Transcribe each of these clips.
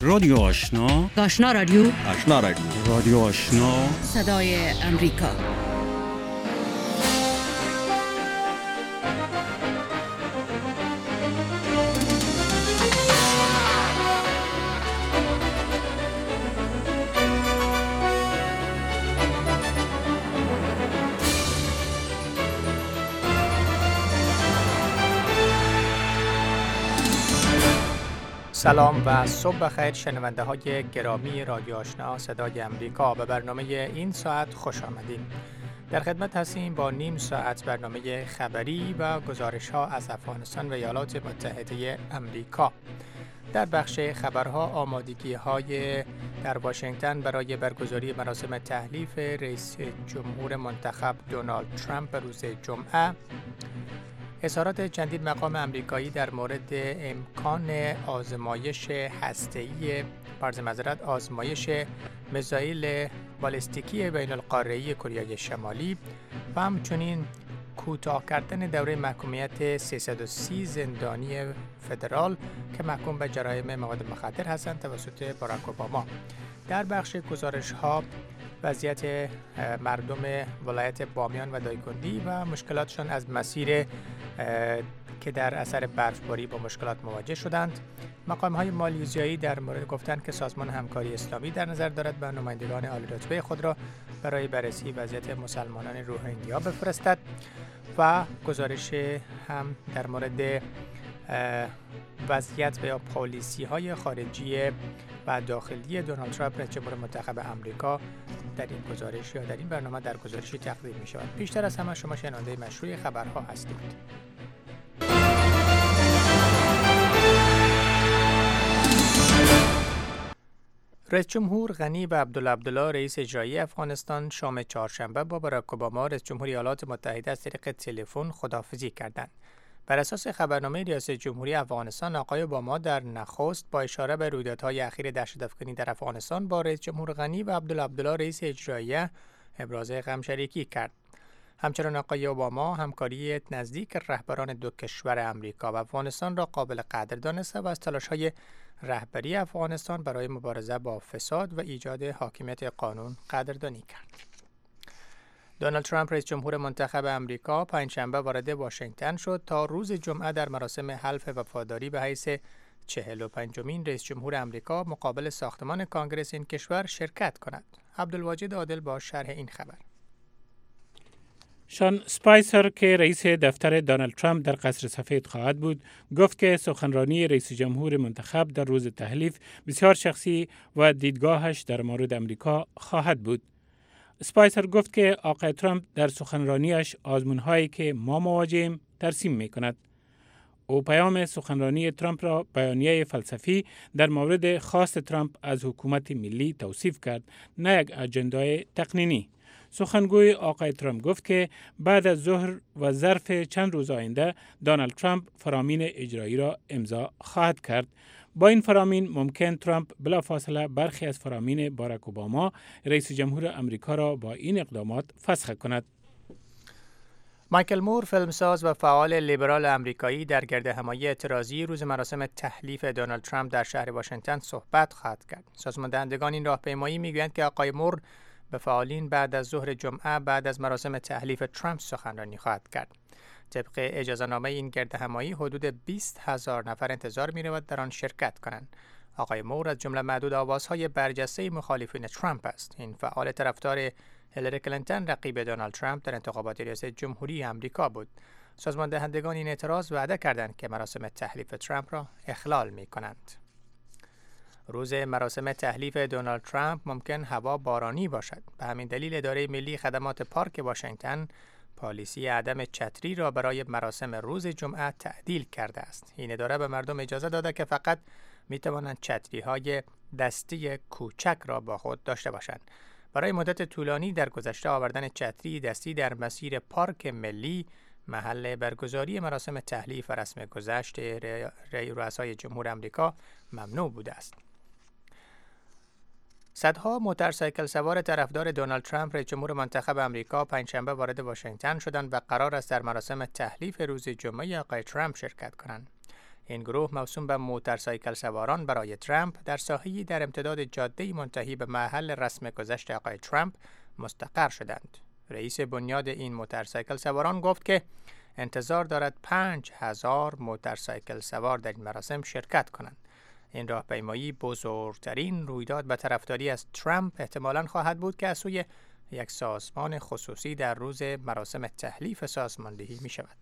رادیو آشنا، آشنا رادیو، رادیو آشنا، صدای امریکا. سلام و صبح بخیر شنونده های گرامی رادیو آشنا صدای امریکا. به برنامه این ساعت خوش آمدید. در خدمت هستیم با نیم ساعت برنامه خبری و گزارش ها از افغانستان و ایالات متحده امریکا. در بخش خبرها آمادگی های در واشنگتن برای برگزاری مراسم تحلیف رئیس جمهور منتخب دونالد ترامپ روز جمعه، اظهارات چندین مقام امریکایی در مورد امکان آزمایش میزایل بالستیکی بین القاره‌ای کره شمالی و همچنین کوتاه کردن دوره محکومیت 330 زندانی فدرال که محکوم به جرایم مواد مخدر هستند توسط باراک اوباما. در بخش گزارش‌ها وضعیت مردم ولایت بامیان و دایکندی و مشکلاتشان از مسیر که در اثر برفباری با مشکلات مواجه شدند. مقام‌های مالیزیایی در مورد گفتند که سازمان همکاری اسلامی در نظر دارد به نمایندگان عالی رتبه خود را برای بررسی وضعیت مسلمانان روهینگیا بفرستد و گزارش هم در مورد وضعیت و پالیسی‌های خارجی و داخلی دونالد ترامپ رئیس جمهور منتخب آمریکا در این گزارش یا در این برنامه در گزارشی تقدیم می شود. بیشتر از همه شما شنونده مشروع خبرها هستید. رئیس جمهور غنی و عبدالله رئیس اجرایی افغانستان شام چهارشنبه با باراک اوباما رئیس جمهور ایالات متحده از طریق تلفن خداحافظی کردند. بر اساس خبرنامه ریاست جمهوری افغانستان، آقای اوباما در نخست با اشاره به رویدادهای اخیر دهشت‌افکنی در افغانستان با رئیس جمهور غنی و عبدالله رئیس اجرایی ابراز غمشریکی کرد. همچنین آقای اوباما همکاری نزدیک رهبران دو کشور امریکا و افغانستان را قابل قدر دانسته و از تلاش‌های رهبری افغانستان برای مبارزه با فساد و ایجاد حاکمیت قانون قدردانی کرد. دونالد ترامپ رئیس جمهور منتخب امریکا پنجشنبه وارد واشنگتن شد تا روز جمعه در مراسم حلف وفاداری به حیث 45مین رئیس جمهور امریکا مقابل ساختمان کانگرس این کشور شرکت کند. عبدالواجد عادل با شرح این خبر. شان اسپایسر که رئیس دفتر دونالد ترامپ در قصر سفید خواهد بود، گفت که سخنرانی رئیس جمهور منتخب در روز تحلیف بسیار شخصی و دیدگاهش در مورد امریکا خواهد بود. اسپایسر گفت که آقای ترامپ در سخنرانیش آزمون‌هایی که ما مواجهیم ترسیم می‌کند. او پیام سخنرانی ترامپ را بیانیه فلسفی در مورد خواست ترامپ از حکومت ملی توصیف کرد، نه یک اجندای تقنینی. سخنگوی آقای ترامپ گفت که بعد از ظهر و ظرف چند روز آینده دونالد ترامپ فرامین اجرایی را امضا خواهد کرد. با این فرامین ممکن ترامپ بلافاصله برخی از فرامین باراک اوباما رئیس جمهور امریکا را با این اقدامات فسخ کند. مایکل مور، فیلمساز و فعال لیبرال امریکایی، در گردهمایی اعتراضی روز مراسم تحلیف دونالد ترامپ در شهر واشنگتن صحبت خواهد کرد. سازماندهندگان این راهپیمایی میگویند که آقای مور به فعالین بعد از ظهر جمعه بعد از مراسم تحلیف ترامپ سخنرانی خواهد کرد. طبق اجازه‌نامه این گردهمایی حدود 20,000 نفر انتظار می‌رود در آن شرکت کنند. آقای مور از جمله معدود آوازهای برجسته مخالفین ترامپ است. این فعال طرفدار هیلاری کلینتون رقیب دونالد ترامپ در انتخابات ریاست جمهوری آمریکا بود. سازماندهندگان این اعتراض وعده کردند که مراسم تحلیف ترامپ را اخلال می‌کنند. روز مراسم تحلیف دونالد ترامپ ممکن هوا بارانی باشد. به همین دلیل اداره ملی خدمات پارک واشنگتن پالیسی عدم چتری را برای مراسم روز جمعه تعدیل کرده است. این اداره به مردم اجازه داده که فقط می توانند چتری‌های دستی کوچک را با خود داشته باشند. برای مدت طولانی در گذشته آوردن چتری دستی در مسیر پارک ملی محل برگزاری مراسم تحلیف و رسم گذشت رؤسای جمهور آمریکا ممنوع بوده است. صدها موتورسایکل سوار طرفدار دونالد ترامپ رئیس جمهور منتخب آمریکا پنجشنبه وارد واشنگتن شدند و قرار است در مراسم تحلیف روز جمعه آقای ترامپ شرکت کنند. این گروه موسوم به موتورسایکل سواران برای ترامپ در ساحه‌ای در امتداد جاده منتهی به محل رسم گذشت آقای ترامپ مستقر شدند. رئیس بنیاد این موتورسایکل سواران گفت که انتظار دارد 5000 موتورسایکل سوار در این مراسم شرکت کنند. این راهپیمایی بزرگترین رویداد به طرفداری از ترامپ احتمالاً خواهد بود که از سوی یک سازمان خصوصی در روز مراسم تحلیف سازماندهی می شود.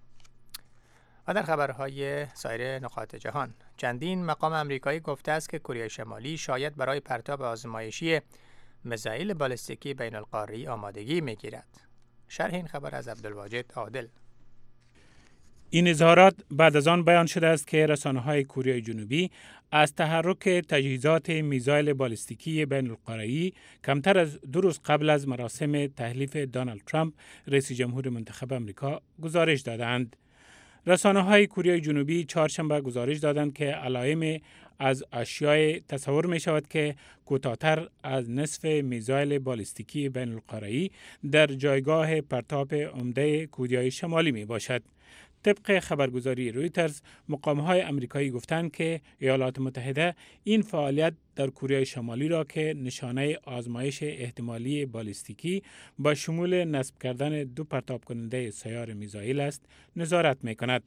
و در خبرهای سایر نقاط جهان، چندین مقام آمریکایی گفته است که کره شمالی شاید برای پرتاب آزمایشی میزایل بالستیکی بین القاره‌ای آمادگی می‌گیرد. شرح این خبر از عبدالواجد عادل. این اظهارات بعد از آن بیان شده است که رسانه‌های کره جنوبی از تحرک تجهیزات میزایل بالستیکی بین القاره‌ای کمتر از 2 روز قبل از مراسم تحلیف دونالد ترامپ رئیس جمهور منتخب آمریکا گزارش دادند. رسانه‌های کره جنوبی چهارشنبه گزارش دادند که علائم از اشیاء تصور می شود که کوتاه‌تر از نصف میزایل بالستیکی بین القاره‌ای در جایگاه پرتاب عمده کره شمالی می باشد. طبق خبرگزاری رویترز، مقام‌های آمریکایی گفتند که ایالات متحده این فعالیت در کره شمالی را که نشانه آزمایش احتمالی بالستیکی با شمول نصب کردن 2 پرتاب کننده سیار میزایل است، نظارت می‌کند.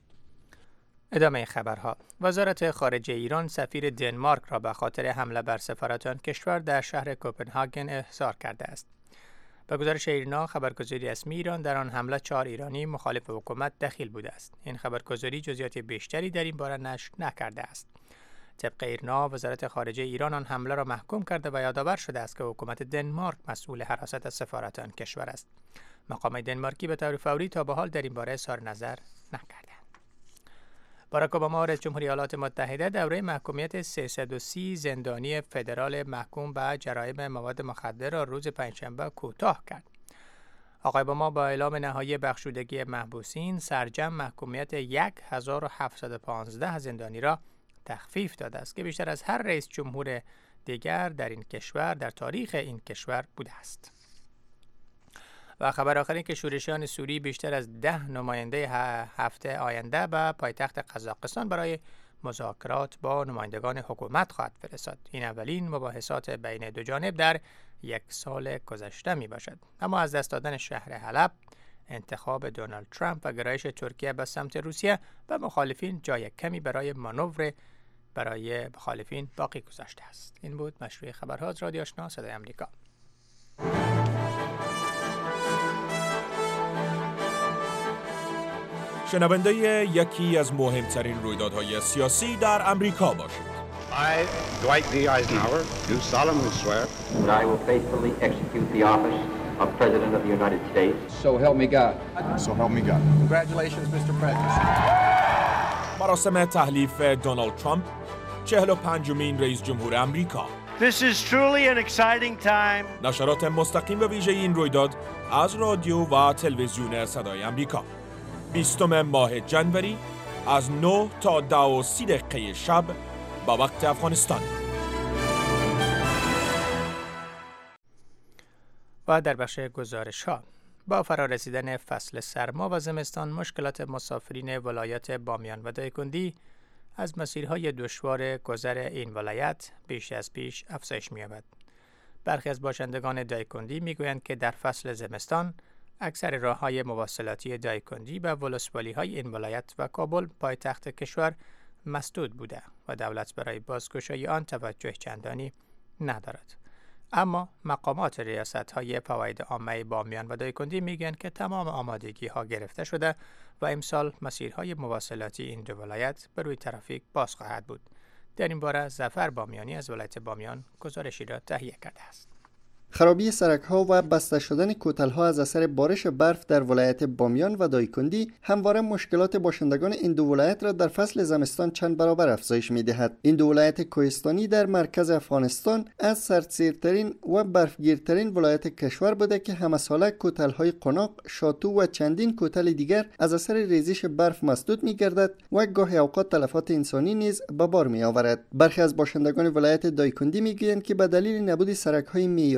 ادامه خبرها. وزارت خارجه ایران سفیر دنمارک را به خاطر حمله بر سفارت آن کشور در شهر کوپنهاگن احضار کرده است. به گزارش ایرنا، خبرگزاری رسمی ایران در آن حمله 4 ایرانی مخالف حکومت دخیل بوده است. این خبرگزاری جزئیات بیشتری در این باره نشر نکرده است. طبق ایرنا، وزارت خارجه ایران آن حمله را محکوم کرده و یادآور شده است که حکومت دنمارک مسئول حراست از سفارت آن کشور است. مقام دنمارکی به طور فوری تا به حال در این باره اظهار نظر نکرده. باراک اوباما رئیس جمهوری ایالات متحده دوره محکومیت 330 زندانی فدرال محکوم به جرایم مواد مخدر را روز پنجشنبه کوتاه کرد. آقای اوباما با اعلام نهایی بخشودگی محبوسین سرجم محکومیت 1715 زندانی را تخفیف داده است که بیشتر از هر رئیس جمهور دیگر در این کشور در تاریخ این کشور بوده است. و خبر آخر این که شورشیان سوری بیشتر از 10 نماینده هفته آینده به پایتخت قزاقستان برای مذاکرات با نمایندگان حکومت خواهد فرستاد. این اولین مباحثات بین دو جانب در 1 سال گذشته می باشد. اما از دست دادن شهر حلب، انتخاب دونالد ترامپ و گرایش ترکیه به سمت روسیه و مخالفین جای کمی برای مانور برای مخالفین باقی گذاشته است. این بود مشروع خبرها از رادیو آشنا صدای آمریکا. شنونده یکی از مهمترین رویدادهای سیاسی در امریکا باشید. I, Dwight D. Eisenhower, do solemnly swear that I will faithfully execute the office of President of the United States. So help me God. So help me God. Congratulations, Mr. President. مراسم تحلیف دونالد ترامپ 45مین رئیس جمهور امریکا. This is truly an exciting time. نشرات مستقیم به ویژه این رویداد از رادیو و تلویزیون صدای امریکا. 20 ماه جنوری از 9 تا 10:30 شب با وقت افغانستان. و در بخش گزارش‌ها، با فرارسیدن فصل سرما و زمستان، مشکلات مسافرین ولایت بامیان و دایکندی از مسیرهای دشوار گذر این ولایت بیش از پیش افزایش می‌یابد. برخی از باشندگان دایکندی می‌گویند که در فصل زمستان اکثر راه‌های مواصلاتی دایکندی و ولسوالی‌های این ولایت و کابل پایتخت کشور مسدود بوده و دولت برای بازگشایی آن توجه چندانی ندارد. اما مقامات ریاست‌های فواید عامه بامیان و دایکندی میگویند که تمام آمادگی‌ها گرفته شده و امسال مسیرهای مواصلاتی این دو ولایت به روی ترافیک باز خواهد بود. در این باره ظفر بامیانی از ولایت بامیان گزارشی را تهیه کرده است. خرابی سرک‌ها و بسته شدن کوتل‌ها از اثر بارش برف در ولایت بامیان و دایکندی همواره مشکلات باشندگان این دو ولایت را در فصل زمستان چند برابر افزایش می‌دهد. این دو ولایت کوهستانی در مرکز افغانستان از سردسیرترین و برفگیرترین ولایت کشور بوده که همه ساله کوتل‌های قناق، شاتو و چندین کوتل دیگر از اثر ریزش برف مسدود می‌گردد و گاهی اوقات تلفات انسانی نیز به بار می‌آورد. برخی از باشندگان ولایت دایکندی می‌گویند که به دلیل نبود سرک‌های معیاری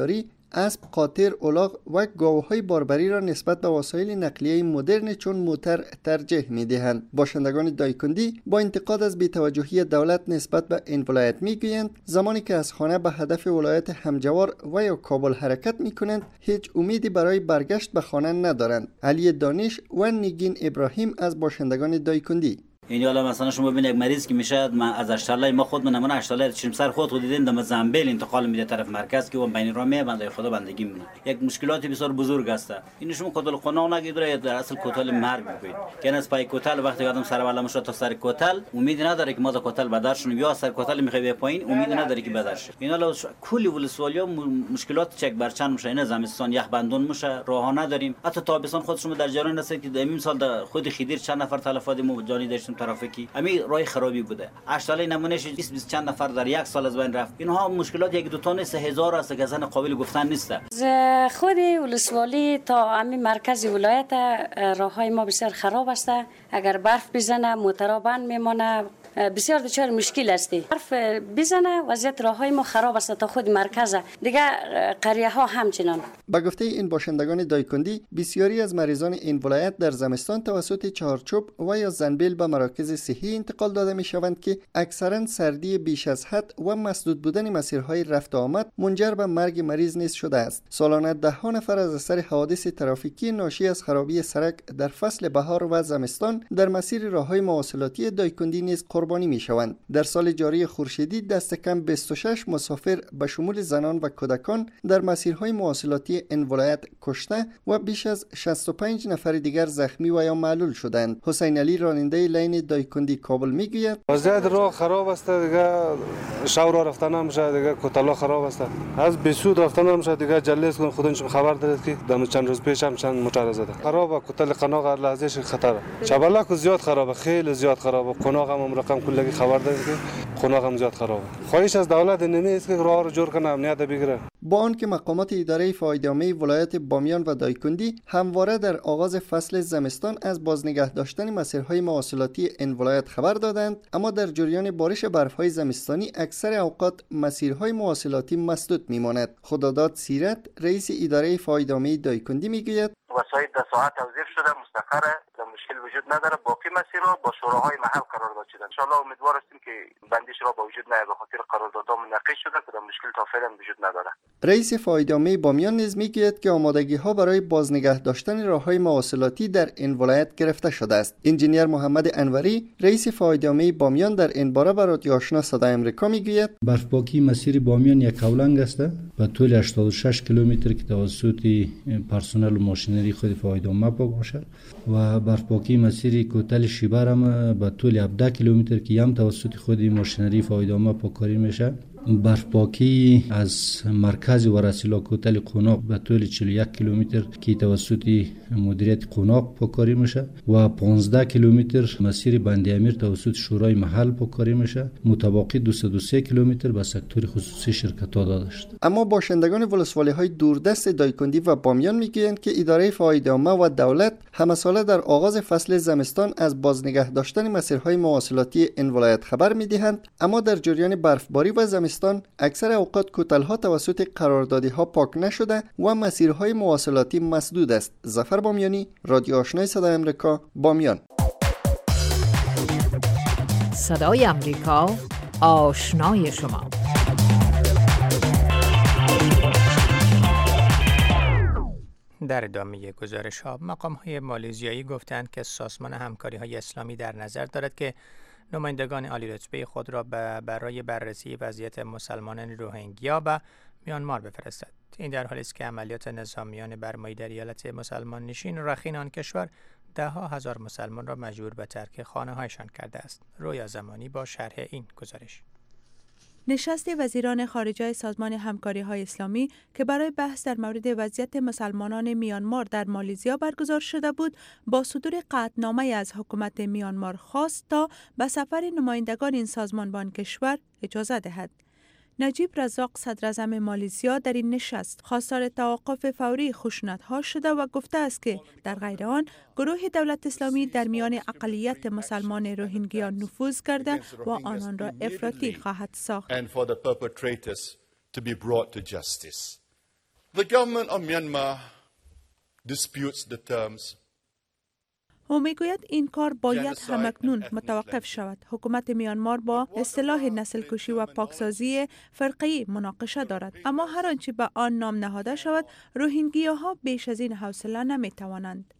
اسب، قاطر، الاغ و گاوهای باربری را نسبت به وسایل نقلیه مدرن چون موتر ترجیح می‌دهند. باشندگان دایکندی با انتقاد از بی‌توجهی دولت نسبت به این ولایت می‌گویند زمانی که از خانه به هدف ولایت همجوار و یا کابل حرکت می‌کنند هیچ امیدی برای برگشت به خانه ندارند. علی دانش و نگین ابراهیم از باشندگان دایکندی: این حالا مثلا شما ببینید یک مریض که میشه از اشتالای ما خود نمونه اشتالای چشمسر خود دیدین دم زنبیل انتقال میده طرف مرکز که اون بین را میبنده خدا بندگی میکنه. یک مشکلاتی بسیار بزرگ است. این شما کتل قناق نگیره در اصل کتل مرگ بگوید. که از پای کتل وقتی آدم سر بالا میشه تا سر کتل امید نداره که ما از کتل بدرشون یا سر کتل میخواد به پایین امید نداره که بدرش. این حالا کلی ولسوالیا مشکلات چک برچن میشه. این زمستان یخ بندون میشه راه نداریم. حتی تابستان خود شما در جریان هستید که این سال خود خیدیر چند نفر تلفات ما جانی داشتیم ترافیکی امی راه خرابی بوده. اشتالای نمونهش 20 چند نفر در یک سال از بین رفت. اینها مشکلات یک دو تا نیست، هزار است که اصلا قابل گفتن نیست. از خود ولسوالی تا امی مرکز ولایت راههای ما بسیار خراب است. اگر برف بزنه موترها بند میمانه، بسیار دچار مشکل هستی. برف بزنه وضعیت راههای ما خراب است تا خود مرکز دیگه قریه ها همچنان. با گفته این باشندگان دایکندی بسیاری از مریضان این ولایت در زمستان توسط چهارچوب و یا زنبیل به مراکز صحی انتقال داده می شوند که اکثرا سردی بیش از حد و مسدود بودن مسیرهای رفت و آمد منجر به مرگ مریض نیز شده است. سالانه ده ها نفر از اثر حوادث ترافیکی ناشی از خرابی سرک در فصل بهار و زمستان در مسیر راههای مواصلاتی دایکندی نیز قربانی می شوند. در سال جاری خورشیدی دست کم 26 مسافر به شمول زنان و کودکان در مسیرهای مواصلاتی این ولایت کشته و بیش از 65 نفر دیگر زخمی و یا معلول شدند. حسین علی راننده لین دایکندی کابل میگوید وضعیت راه خراب است دیگه، شو راه رفتن نمیشه دیگه، کتلا خراب است، از بسود رفتن نمیشه دیگه. جلس کن خودش خبر دارید که دم چند روز پیش هم چند موتور زده خراب، کتل قناق لحظهش خطره. شبلک زیاد خرابه، خیلی زیاد خرابه. قناق هم رقم کلی خبر دارید که قناق هم زیاد خرابه. خواهش از دولت نمیست که راه رو جور کنه، امنیت بگیره. با آنکه مقامات اداره فایده‌عامه ولایت بامیان و دایکندی همواره در آغاز فصل زمستان از بازنگه داشتن مسیرهای مواصلاتی این ولایت خبر دادند، اما در جریان بارش برف‌های زمستانی اکثر اوقات مسیرهای مواصلاتی مسدود می‌ماند. خداداد سیرت رئیس اداره فایده‌عامه دایکندی میگوید وسایل در ساعت توزیع شده، مستقره، مشکل وجود نداره. باقی مسیرها با شوراهای محل قرارداد شده. ان شاء الله امیدوار هستیم که بندیش را با وجود نیاد، به خاطر قراردادها منعقد شده که مشکل تا فعلا وجود نداره. رئیس فایده‌عامه بامیان نیز میگوید که آمادگی‌ها برای بازنگه داشتن راههای مواصلاتی در این ولایت گرفته شده است. انجینیر محمد انوری رئیس فایده‌عامه بامیان در این باره به رادیو آشنا صدای آمریکا میگوید برفپاکی مسیر بامیان یک اولنگ است به طول 86 کیلومتر که توسط پرسنل و ماشینری خود فایده‌عامه پاک می‌شود و برفپاکی مسیر کوتل شیبر هم به طول 17 کیلومتر که هم توسط خود ماشینری فایده‌عامه پاککاری میشه. برفپاکی از مرکز ورسیلا کوتل قوناق به طول 41 کیلومتر که توسط مدیریت قوناق پاککاری میشه و 15 کیلومتر مسیر بند امیر توسط شورای محل پاککاری میشه. متبقی 203 کیلومتر به سکتور خصوصی شرکت‌ها داده شد. اما باشندگان ولسوالی‌های دوردست دایکندی و بامیان میگویند که اداره فایده‌عامه و دولت همساله در آغاز فصل زمستان از بازنگه داشتن مسیرهای مواصلاتی این ولایت خبر میدهند، اما در جریان برفباری و زمستان اکثر اوقات کوتل‌ها توسط قراردادی‌ها پاک نشده و مسیرهای مواصلاتی مسدود است. ظفر بامیانی، رادیو آشنای صدای آمریکا، بامیان. صدای آمریکا، آشنای شما. در ادامه گزارش‌ها، مقام‌های مالزیایی گفتند که سازمان همکاری‌های اسلامی در نظر دارد که نمایندگان عالی‌رتبه خود را برای بررسی وضعیت مسلمانان روهینگیا به میانمار بفرستد. این در حالی است که عملیات نظامیان برمایی در ایالت مسلمان نشین رخین آن کشور ده‌ها هزار مسلمان را مجبور به ترک خانه‌هایشان کرده است. رویا زمانی با شرح این گزارش. نشست وزیران خارجه سازمان همکاری‌های اسلامی که برای بحث در مورد وضعیت مسلمانان میانمار در مالزیا برگزار شده بود، با صدور قطعنامه از حکومت میانمار خواست تا به سفر نمایندگان این سازمان به آن کشور اجازه دهد. نجیب رزاق صدراعظم مالزیا در این نشست خواستار توقف فوری خشونت‌ها شده و گفته است که در غیر آن گروه دولت اسلامی در میان اقلیت مسلمان روهینگیا نفوذ کرده و آنان را افراطی خواهد ساخت. The government of Myanmar disputes the terms. او میگوید این کار باید همکنون متوقف شود. حکومت میانمار با اصطلاح نسل کشی و پاکسازی فرقه‌ای مناقشه دارد، اما هر آنچه به آن نام نهاده شود روهینگیاها بیش از این حوصله نمیتوانند.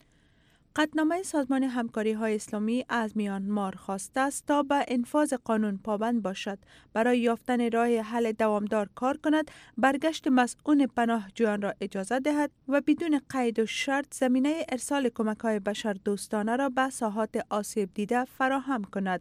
قطعنامه سازمان همکاری‌های اسلامی از میانمار خواسته است تا به انفاذ قانون پابند باشد، برای یافتن راه حل دوامدار کار کند، برگشت مسئول پناهجویان را اجازه دهد و بدون قید و شرط زمینه ارسال کمک‌های بشردوستانه را به ساحات آسیب دیده فراهم کند.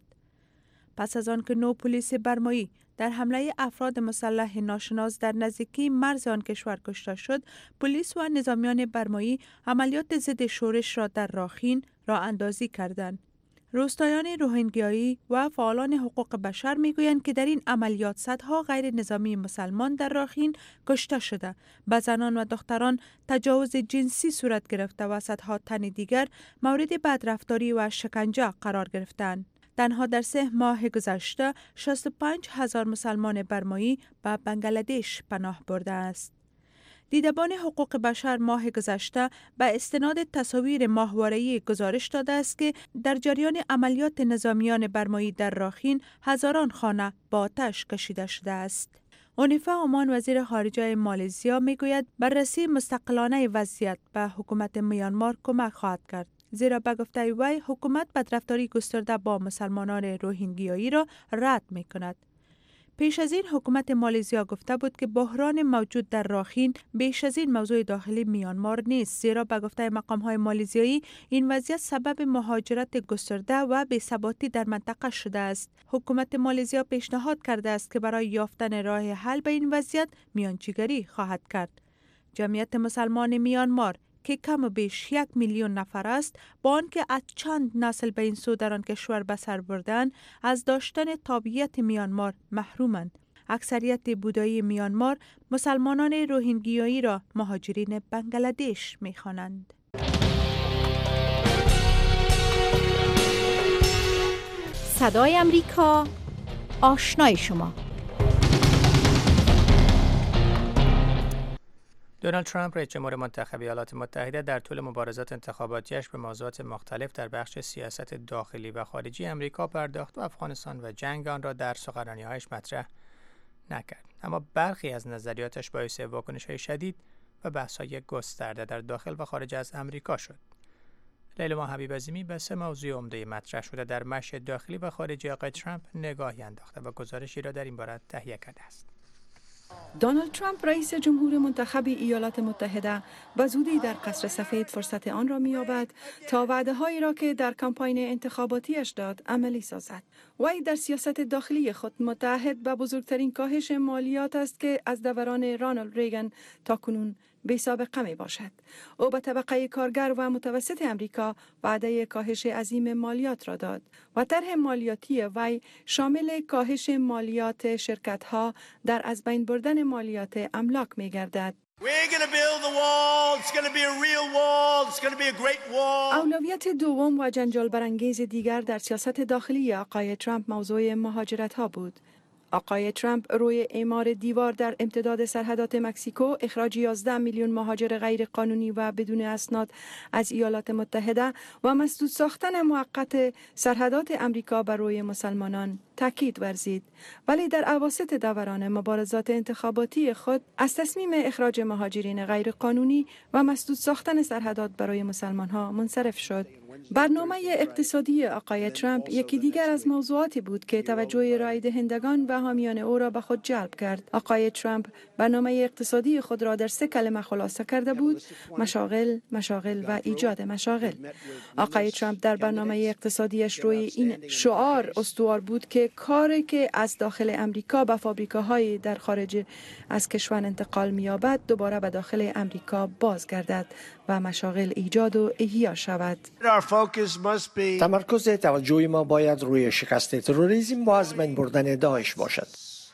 پس از آن که 9 پلیس برمایی در حمله افراد مسلح ناشناس در نزدیکی مرز آن کشور کشته شد، پلیس و نظامیان برمایی عملیات ضد شورش را در راخین راه اندازی کردند. روستایان روهینگیایی و فعالان حقوق بشر میگویند که در این عملیات صدها غیر نظامی مسلمان در راخین کشته شده، به زنان و دختران تجاوز جنسی صورت گرفته و صدها تن دیگر مورد بدرفتاری و شکنجه قرار گرفتند. تنها در 3 ماه گذشته 65,000 مسلمان برمایی به بنگلادش پناه برده است. دیدبان حقوق بشر ماه گذشته به استناد تصاویر ماهواره‌ای گزارش داده است که در جریان عملیات نظامیان برمایی در راخین هزاران خانه با آتش کشیده شده است. اونیفا اومان وزیر خارجه مالزیا میگوید بررسی مستقلانه وضعیت به حکومت میانمار کمک خواهد کرد، زیرا به گفته وی حکومت بدرفتاری گسترده با مسلمانان روهینگیایی را رد می کند. پیش از این حکومت مالزیا گفته بود که بحران موجود در راخین بیش از این موضوع داخلی میانمار نیست، زیرا به گفته مقام‌های مالزیایی این وضعیت سبب مهاجرت گسترده و بی‌ثباتی در منطقه شده است. حکومت مالزیا پیشنهاد کرده است که برای یافتن راه حل به این وضعیت میانجیگری خواهد کرد. جمعیت مسلمان میانمار که کم و بیش 1 میلیون نفر است، با آنکه از چند نسل به این سو در آن کشور به سر بردند، از داشتن تابعیت میانمار محرومند. اکثریت بودایی میانمار مسلمانان روهینگیایی را مهاجرین بنگلادش می‌خوانند. صدای امریکا، آشنای شما. دونالد ترامپ رئیس جمهور منتخب ایالات متحده در طول مبارزات انتخاباتیش به موضوعات مختلف در بخش سیاست داخلی و خارجی امریکا پرداخت و افغانستان و جنگ آن را در سخنرانی‌هایش مطرح نکرد. اما برخی از نظریاتش باعث واکنش‌های شدید و بحث‌های گسترده در داخل و خارج از امریکا شد. لیلا حبیب عظیمی به 3 موضوع عمده مطرح شده در مش داخلی و خارجی آقای ترامپ نگاهی انداخته و گزارشی را در این باره تهیه کرده است. دونالد ترامپ رئیس جمهور منتخب ایالات متحده به زودی در قصر سفید فرصت آن را می‌یابد تا وعده‌هایی را که در کمپاین انتخاباتیش داد عملی سازد. وی در سیاست داخلی خود متعهد به بزرگترین کاهش مالیات است که از دوران رانالد ریگن تا کنون بی سابقه می باشد. او به طبقه کارگر و متوسط امریکا وعده کاهش عظیم مالیات را داد و طرح مالیاتی وی شامل کاهش مالیات شرکت‌ها در از بین بردن مالیات املاک می گردد. اولویت دوم و جنجال برانگیز دیگر در سیاست داخلی آقای ترامپ موضوع مهاجرت ها بود. آقای ترامپ روی اعمار دیوار در امتداد سرحدات مکزیکو، اخراج 11 میلیون مهاجر غیر قانونی و بدون اسناد از ایالات متحده و مسدود ساختن موقت سرحدات امریکا بر روی مسلمانان تاکید ورزید، ولی در اواسط دوران مبارزات انتخاباتی خود از تصمیم اخراج مهاجرین غیر قانونی و مسدود ساختن سرحدات برای مسلمان ها منصرف شد. برنامه اقتصادی آقای ترامپ یکی دیگر از موضوعاتی بود که توجه رای دهندگان و حامیان او را به خود جلب کرد. آقای ترامپ برنامه اقتصادی خود را در 3 کلمه خلاصه کرده بود: مشاغل، مشاغل و ایجاد مشاغل. آقای ترامپ در برنامه اقتصادیش روی این شعار استوار بود که کاری که از داخل امریکا به فابریکاهای در خارج از کشور انتقال می‌یابد دوباره به داخل امریکا بازگردد و مشاغل ایجاد و احیا شود. تمرکز توجه ما باید روی شکست تروریسم و از بین بردن داعش باشد.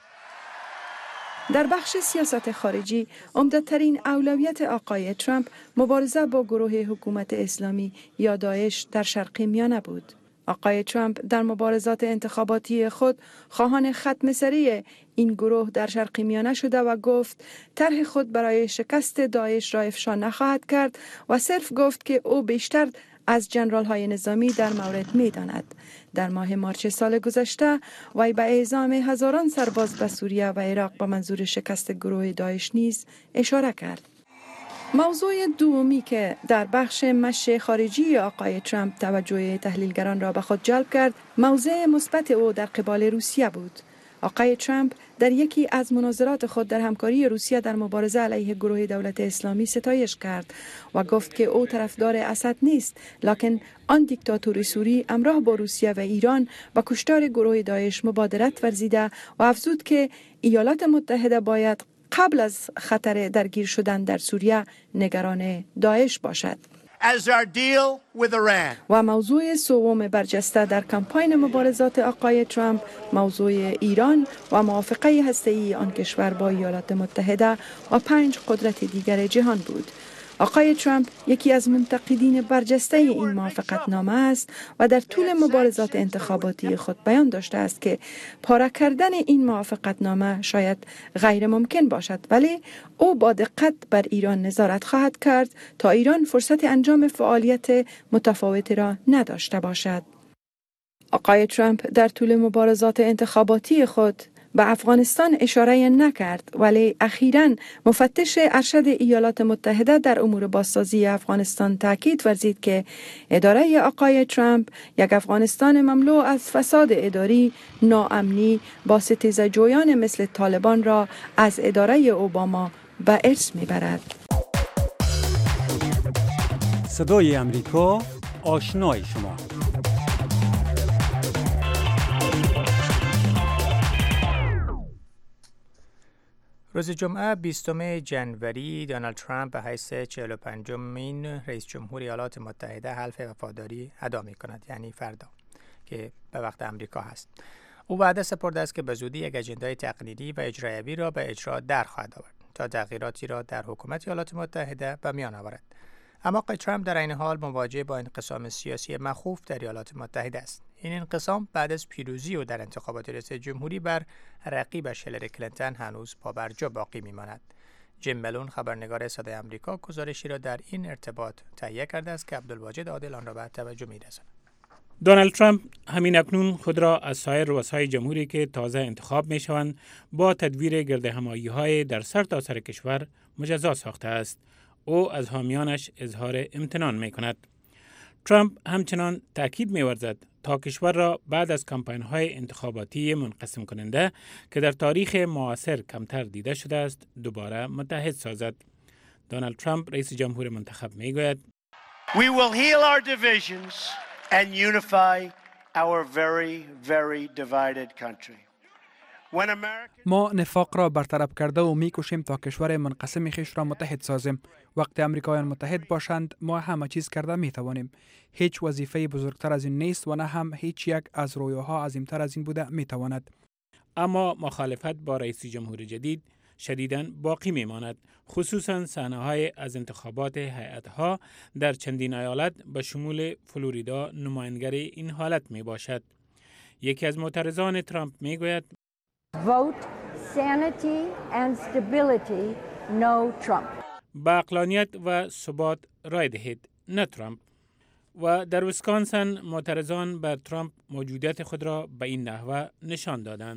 در بخش سیاست خارجی، عمده‌ترین اولویت آقای ترامپ مبارزه با گروه حکومت اسلامی یا داعش در شرق میانه بود. آقای ترامپ در مبارزات انتخاباتی خود خواهان ختم سری این گروه در شرق میانه شده و گفت طرح خود برای شکست داعش را افشا نخواهد کرد و صرف گفت که او بیشتر از جنرال های نظامی در مورد می داند. در ماه مارچ سال گذشته وی به اعزام هزاران سرباز به سوریه و عراق به منظور شکست گروه داعش نیز اشاره کرد. موضوع دومی که در بخش مشی خارجی آقای ترامپ توجه تحلیلگران را به خود جلب کرد، موضع مثبت او در قبال روسیه بود. آقای ترامپ در یکی از مناظرات خود در همکاری روسیه در مبارزه علیه گروه دولت اسلامی ستایش کرد و گفت که او طرفدار اسد نیست، لکن آن دیکتاتور سوری همراه با روسیه و ایران با کشتار گروه داعش مبادرت ورزیده و افزود که ایالات متحده باید قبل از خطر درگیر شدن در سوریه نگران داعش باشد. و موضوع سوم برجسته در کمپاین مبارزات آقای ترامپ موضوع ایران و موافقه هسته‌ای آن کشور با ایالات متحده و 5 قدرت دیگر جهان بود. آقای ترامپ یکی از منتقدین برجسته این موافقتنامه است و در طول مبارزات انتخاباتی خود بیان داشته است که پاره کردن این موافقتنامه شاید غیر ممکن باشد، ولی او با دقت بر ایران نظارت خواهد کرد تا ایران فرصت انجام فعالیت متفاوتی را نداشته باشد. آقای ترامپ در طول مبارزات انتخاباتی خود به افغانستان اشاره نکرد، ولی اخیراً مفتش ارشد ایالات متحده در امور بازسازی افغانستان تاکید ورزید که اداره آقای ترامپ یک افغانستان مملو از فساد اداری، ناامنی با ستیزه‌جویان مثل طالبان را از اداره اوباما به ارث میبرد. صدای امریکا، آشنای شما. روز جمعه 20 جنوری دونالد ترامپ به حیث 45مین رئیس جمهور ایالات متحده حلف وفاداری ادا می‌کند، یعنی فردا که به وقت امریکا هست. او وعده سپرده است که به زودی یک اجندای تقنینی و اجرایی را به اجرا در خواهد آورد تا تغییراتی را در حکومت ایالات متحده به میان آورد. اما آقای ترامپ در این حال مواجه با انقسام سیاسی مخوف در ایالات متحده است. این انقسام بعد از پیروزی او در انتخابات ریاست جمهوری بر رقیبش هیلاری کلینتون هنوز پابرجا باقی می‌ماند. جیم ملون خبرنگار صدای آمریکا گزارشی را در این ارتباط تهیه کرده است که عبدالواجد عادل آن را به توجه می‌رساند. دونالد ترامپ همین اکنون خود را از سایر رؤسای جمهوری که تازه انتخاب می‌شوند با تدویر گردهمایی‌های در سرتاسر کشور مجزا ساخته است. او از حامیانش اظهار امتنان می‌کند. ترامپ همچنان تاکید می‌ورزد تا کشور را بعد از کمپاین‌های انتخاباتی منقسم کننده که در تاریخ معاصر کمتر دیده شده است دوباره متحد سازد. دونالد ترامپ رئیس جمهور منتخب می‌گوید: We will heal our divisions and unify our very, very divided country. ما نفاق را برطرف کرده و می‌کوشیم تا کشور منقسم خویش را متحد سازیم. وقتی آمریکایان متحد باشند ما همه چیز کرده می‌توانیم. هیچ وظیفه بزرگتر از این نیست و نه هم هیچ یک از رویاها عظیمتر از این بوده می‌تواند. اما مخالفت با رئیس جمهور جدید شدیداً باقی می‌ماند، خصوصاً صحنه‌های از انتخابات هیئت‌ها در چندین ایالت به شمول فلوریدا نمایانگر این حالت میباشد. یکی از معترضان ترامپ میگوید: Vote sanity and stability, no Trump. با عقلانیت و ثبات رای دهید، نه ترامپ. و در ویسکانسن معترضان بر ترامپ موجودیت خود را به این نحوه نشان دادند: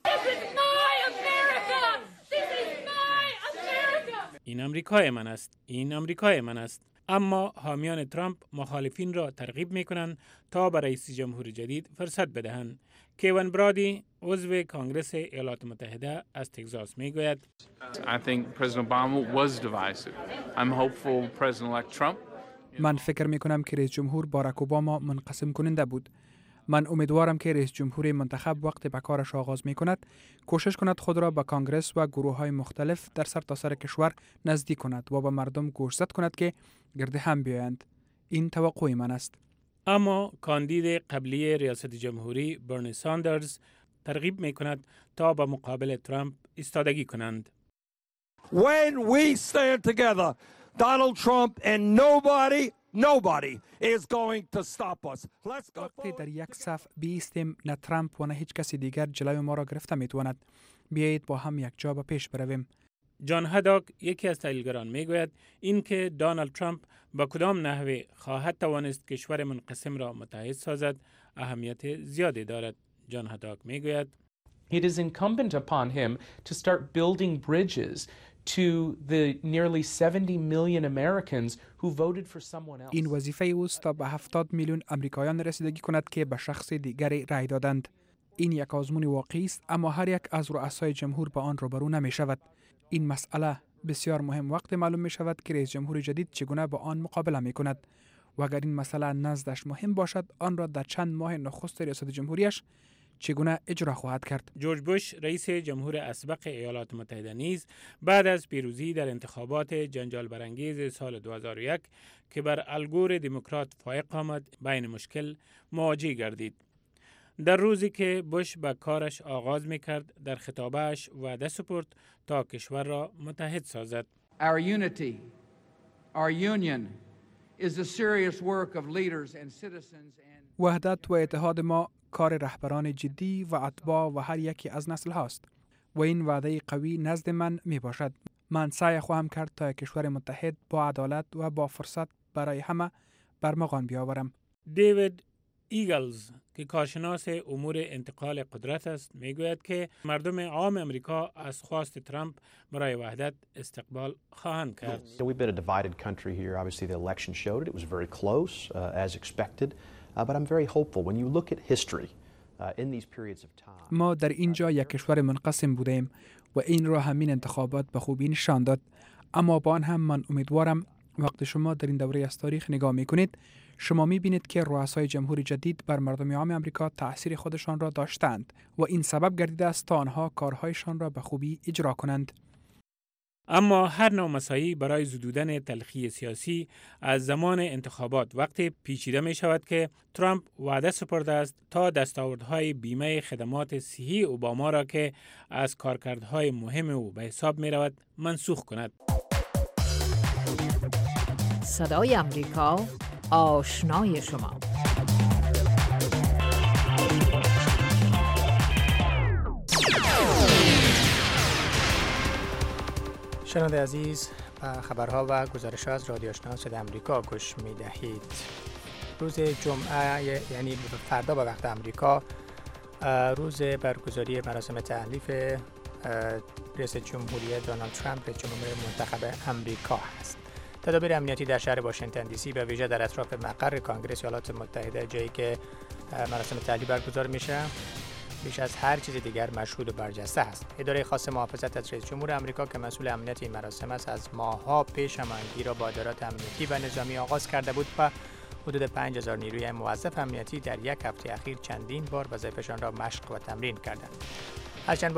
این امریکای من است، این امریکای من است. اما حامیان ترامپ مخالفین را ترغیب می‌کنند تا به رئیس جمهور جدید فرصت بدهند. کیون برادی عضو کانگرس ایالات متحده از تگزاس میگوید: من فکر می‌کنم که رئیس جمهور باراک اوباما منقسم کننده بود. من امیدوارم که رئیس جمهور منتخب وقتی به کارش آغاز می‌کند کوشش کند خود را به کانگرس و گروه‌های مختلف در سرتاسر کشور نزدیک کند و به مردم گوشزد کند که گرد هم بیایند. این توقع من است. اما کاندید قبلی ریاست جمهوری برنی ساندرز ترغیب می‌کند تا به مقابل ترامپ ایستادگی کنند. When we stand together, Donald Trump and nobody Nobody is going to stop us. Let's go. وقتی در یک صف بیستیم، نه ترامپ و نه هیچ کسی دیگر جلوی ما را گرفته میتواند. بیایید با هم یک جا به پیش برویم. جان هداک یکی از تحلیلگران میگوید اینکه دونالد ترامپ با کدام نحوه خواهد توانست کشور منقسم را متحد سازد اهمیت زیادی دارد. جان هداک میگوید It is incumbent upon him to start building bridges to the nearly 70 million Americans who voted for someone else. این وظیفه اوست تا به 70 میلیون امریکایان رسیدگی کند که به شخص دیگری رای دادند. این یک آزمون واقعی است، اما هر یک از رؤسای جمهور با آن روبرو نمی شود. این مسئله بسیار مهم وقت معلوم می شود که رئیس جمهور جدید چگونه با آن مقابله می کند و اگر این مسئله نزدش مهم باشد آن را در چند ماه نخست ریاست جمهوریش چگونه اجرا خواهد کرد. جورج بوش رئیس جمهور اسبق ایالات متحده نیز بعد از پیروزی در انتخابات جنجال برانگیز سال 2001 که بر الگور دموکرات فائق آمد بین مشکل مواجه گردید. در روزی که بوش به کارش آغاز می‌کرد در خطابه‌اش وعده سپرد تا کشور را متحد سازد. Our unity, our union is the serious work of leaders and citizens and وحدت و اتحاد ما کار رهبران جدی و اتباع و هر یکی از نسل هاست و این وعده قوی نزد من می باشد. من سعی خواهم کرد تا کشور متحد با عدالت و با فرصت برای همه برمغان بیاورم. دیوید ایگلز که کارشناس امور انتقال قدرت است میگوید که مردم عام امریکا از خواست ترامپ برای وحدت استقبال خواهند کرد. We've been a divided country here. Obviously the election showed it. It was very close as expected. But I'm very hopeful when you look at history in these periods of time. ما در اینجا یک کشور منقسم بودیم و این را همین انتخابات به خوبی نشان داد. اما با آن هم من امیدوارم وقتی شما در این دوره از تاریخ نگاه می‌کنید شما می‌بینید که رؤسای جمهور جدید بر مردم عام آمریکا تأثیر خودشان را داشتند و این سبب گردیده است تا آنها کارهایشان را به خوبی اجرا کنند. اما هر نوع مساعی برای زدودن تلخی سیاسی از زمان انتخابات وقتی پیچیده می شود که ترامپ وعده سپرده است تا دستاوردهای بیمه خدمات صحی اوباما را که از کارکردهای مهم او به حساب می رود منسوخ کند. صدای امریکا آشنای شما. شنونده عزیز، خبرها و گزارش‌ها از رادیو آشنا صدای آمریکا گوش می‌دهید. روز جمعه یعنی فردا به وقت آمریکا روز برگزاری مراسم تحلیف رئیس جمهوری دونالد ترامپ رئیس جمهور منتخب آمریکا است. تدابیر امنیتی در شهر واشنگتن دی سی به ویژه در اطراف مقر کنگره ایالات متحده جایی که مراسم تحلیف برگزار میشه بیش از هر چیز دیگر مشهود و برجسته است. اداره خاص محافظت از رئیس جمهور آمریکا که مسئول امنیت این مراسم است از ماه‌ها پیش هماهنگی را با ادارات امنیتی و نظامی آغاز کرده بود و حدود 5000 نیروی موظف امنیتی در یک هفته اخیر چندین بار وظایفشان را مشق و تمرین کردند. هرچند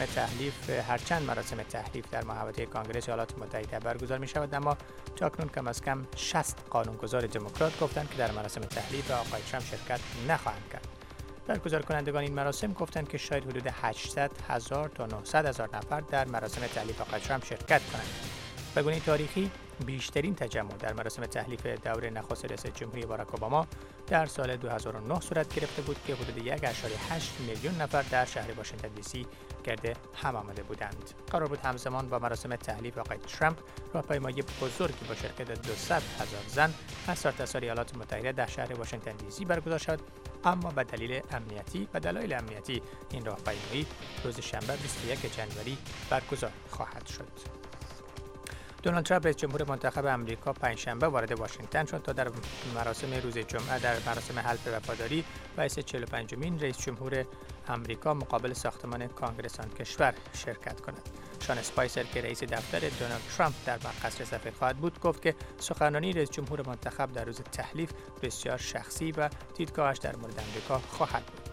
مراسم تحلیف در محوطه کنگره ایالات متحده برگزار می شود، اما تاکنون کم از کم 60 قانونگذار دموکرات گفتند که در مراسم تحلیف آقای ترامپ شرکت نخواهند کرد. برگزار کنندگان این مراسم گفتند که شاید حدود 800,000 تا 900,000 نفر در مراسم تحلیف آقای ترامپ شرکت کنند. به گونه تاریخی بیشترین تجمع در مراسم تحلیف دوره نخست رئیس جمهوری باراک اوباما در سال 2009 صورت گرفته بود که حدود 1.8 میلیون نفر در شهر واشنگتن دی سی گرد هم آمده بودند. قرار بود همزمان با مراسم تحلیف آقای ترامپ راهپیمایی بزرگی با شرکت 200,000 زن از سرتاسر ایالات متحده در شهر واشنگتن دی سی برگزار شد، اما به دلایل امنیتی این راهپیمایی روز شنبه 21 جنوری برگزار خواهد شد. دونالد ترامپ رئیس جمهور منتخب آمریکا پنجشنبه وارد واشنگتن شد تا در مراسم روز جمعه در مراسم حلف وفاداری باعث 45مین رئیس جمهور آمریکا مقابل ساختمان کنگره آن کشور شرکت کند. شان اسپایسر که رئیس دفتر دونالد ترامپ در قصر سفید خواهد بود گفت که سخنرانی رئیس جمهور منتخب در روز تحلیف بسیار شخصی و دیدگاهش در مورد آمریکا خواهد بود.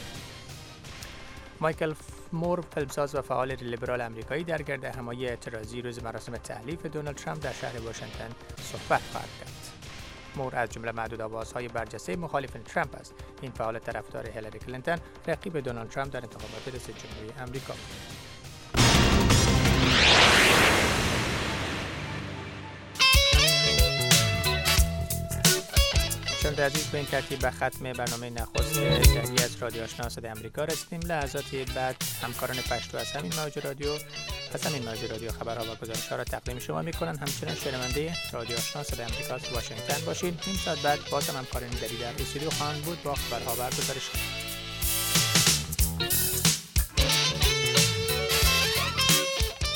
مایکل مور فیلمساز و فعال لیبرال آمریکایی در گرد همایی اعتراضی روز مراسم تحلیف دونالد ترامپ در شهر واشنگتن صحبت خواهد کرد. مور از جمله معدود آوازهای برجسته مخالف ترامپ است. این فعال طرفدار هیلاری کلینتون رقیب دونالد ترامپ در انتخابات رئیس جمهوری آمریکا بود. شنونده عزیز، به این ترتیب به ختم برنامه نخست دری از رادیو آشنا صدای آمریکا رسیدیم. لحظاتی بعد همکاران پشتو از همین موج رادیو خبرها و گزارش‌ها را تقدیم شما می‌کنند. همچنین شنونده رادیو آشنا صدای آمریکا از واشنگتن باشین. نیم ساعت بعد باز هم همکاران دیگری در استودیو خواهند بود با خبرها و گزارش‌ها.